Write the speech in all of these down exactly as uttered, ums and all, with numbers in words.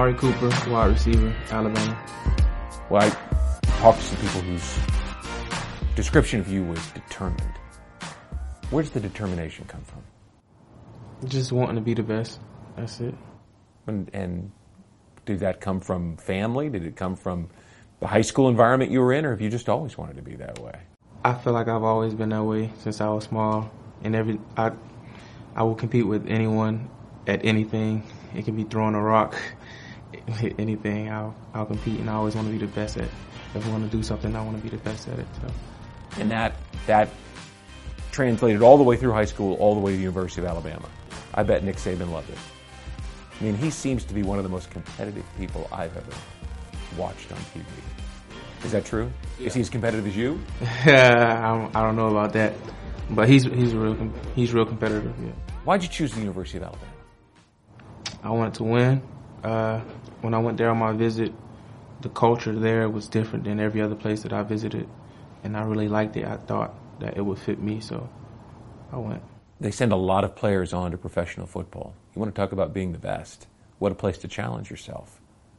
Amari Cooper, wide receiver, Alabama. Well, I talked to some people whose description of you was determined. Where does the determination come from? Just wanting to be the best. That's it. And, and did that come from family? Did it come from the high school environment you were in, or have you just always wanted to be that way? I feel like I've always been that way since I was small. And every I, I will compete with anyone at anything. It can be throwing a rock, anything. I'll I'll compete, and I always want to be the best at it. If I want to do something, I want to be the best at it. So. And that that translated all the way through high school, all the way to the University of Alabama. I bet Nick Saban loved it. I mean, he seems to be one of the most competitive people I've ever watched on T V. Is that true? Yeah. Is he as competitive as you? I, don't, I don't know about that, but he's he's real he's real competitive. Yeah. Why'd you choose the University of Alabama? I wanted to win. Uh, when I went there on my visit, the culture there was different than every other place that I visited, and I really liked it. I thought that it would fit me, so I went. They send a lot of players on to professional football. You want to talk about being the best. What a place to challenge yourself,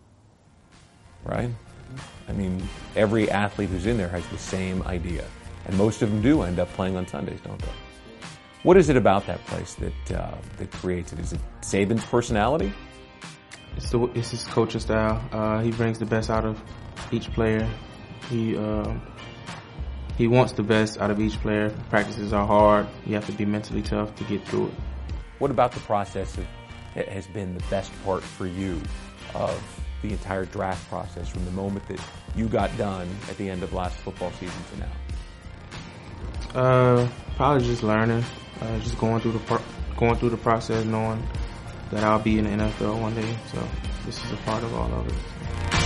right? I mean, every athlete who's in there has the same idea, and most of them do end up playing on Sundays, don't they? What is it about that place that uh, that creates it? Is it Saban's personality? It's, the, it's his coaching style. Uh, he brings the best out of each player. He uh, he wants the best out of each player. Practices are hard. You have to be mentally tough to get through it. What about the process of, has been the best part for you of the entire draft process from the moment that you got done at the end of last football season to now? Uh, probably just learning, uh, just going through the pro- going through the process, knowing that I'll be in the N F L one day. So this is a part of all of it.